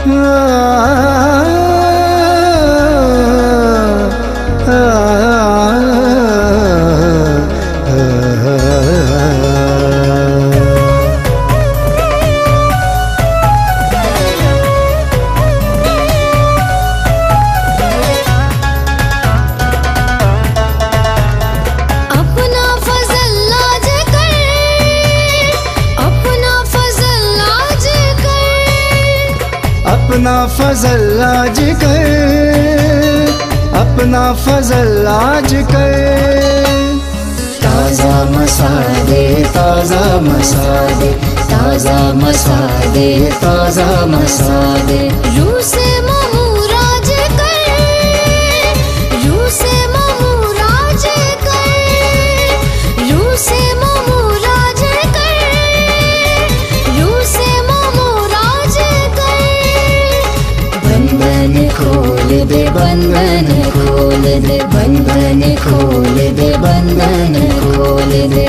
अपना फजल आज कर, अपना फजल आज कर। ताज़ा मसाले ताज़ा मसाले ताज़ा मसाले ताज़ा मसाले। रूह से ममूराज कर, रूह से ममूराज कर, रूह से ममूराज कर, रूह से ममूराज कर। बंधन खोल दे बंधन खोल दे बंधन खोल दे बंधन खोल दे।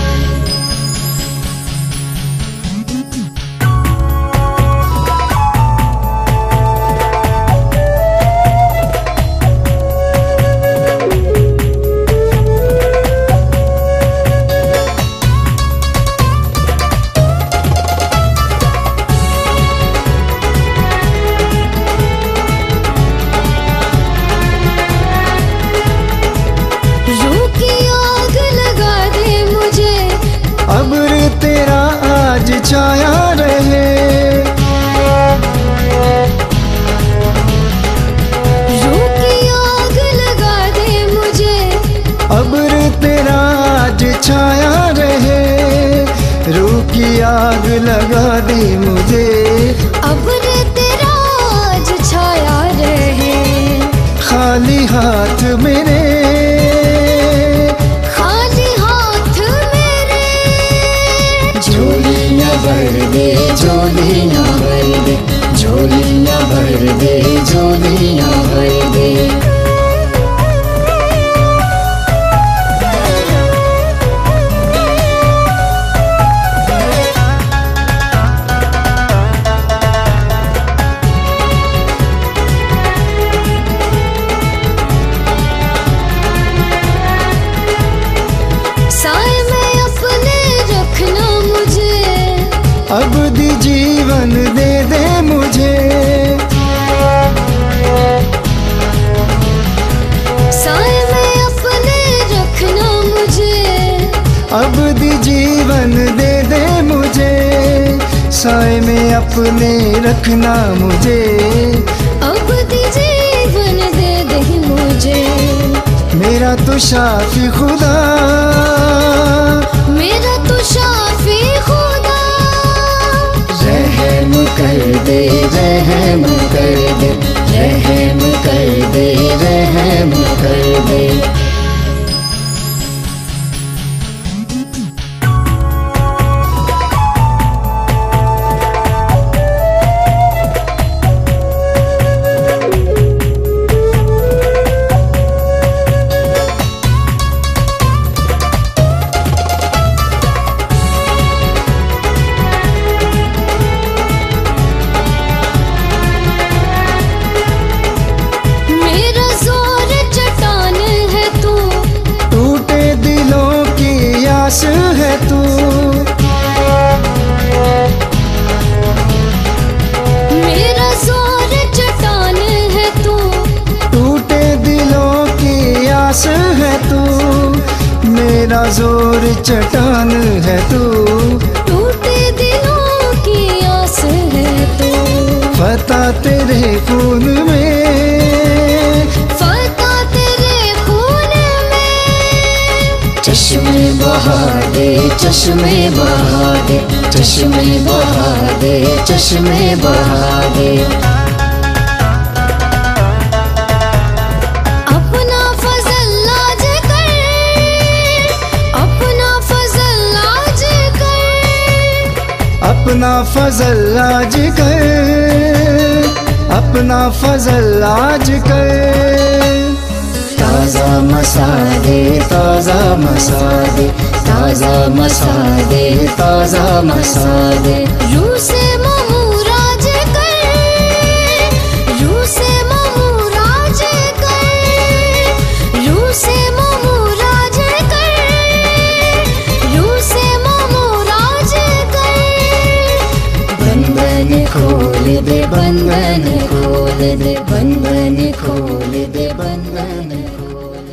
तेरा आज छाया रहे, रूह की आग लगा दे मुझे। अब्र तेरा आज छाया रहे, रूह की आग लगा दे मुझे। अब्र तेरा आज छाया रहे, खाली हाथ मेरे झोलियाँ भर दे झोलियाँ भर दे झोलियाँ भर दे झोलियाँ भर दे। अबदी जीवन दे दे मुझे, साए में अपने रखना मुझे। अबदी जीवन दे दे मुझे, साए में अपने रखना मुझे। अबदी जीवन दे दे मुझे। मेरा तो शाफी खुदा, मेरा तो शाफी खुदा। रहम कर दे रहम कर दे रहम कर दे रहम कर दे। है तू मेरा जोर चट्टान है तू, टूटे दिलों की आस है तू। मेरा जोर चट्टान है तू, टूटे दिलों की आस है तू। फतह तेरे खून में, फतह तेरे खून में। चश्मे बहा दे चश्मे बहा दे चश्मे बहा दे चश्मे बहा दे। अपना फजल आज कर, अपना फजल आज कर। अपना फजल आज कर, अपना फजल आज कर। ताज़ा मसाले ताज़ा मसाले ताज़ा मसाले ताज़ा मसाले। रूह से ममूराज कर, दे बंधन खोल दे, बंधन खोल दे, बंधन खोल दे।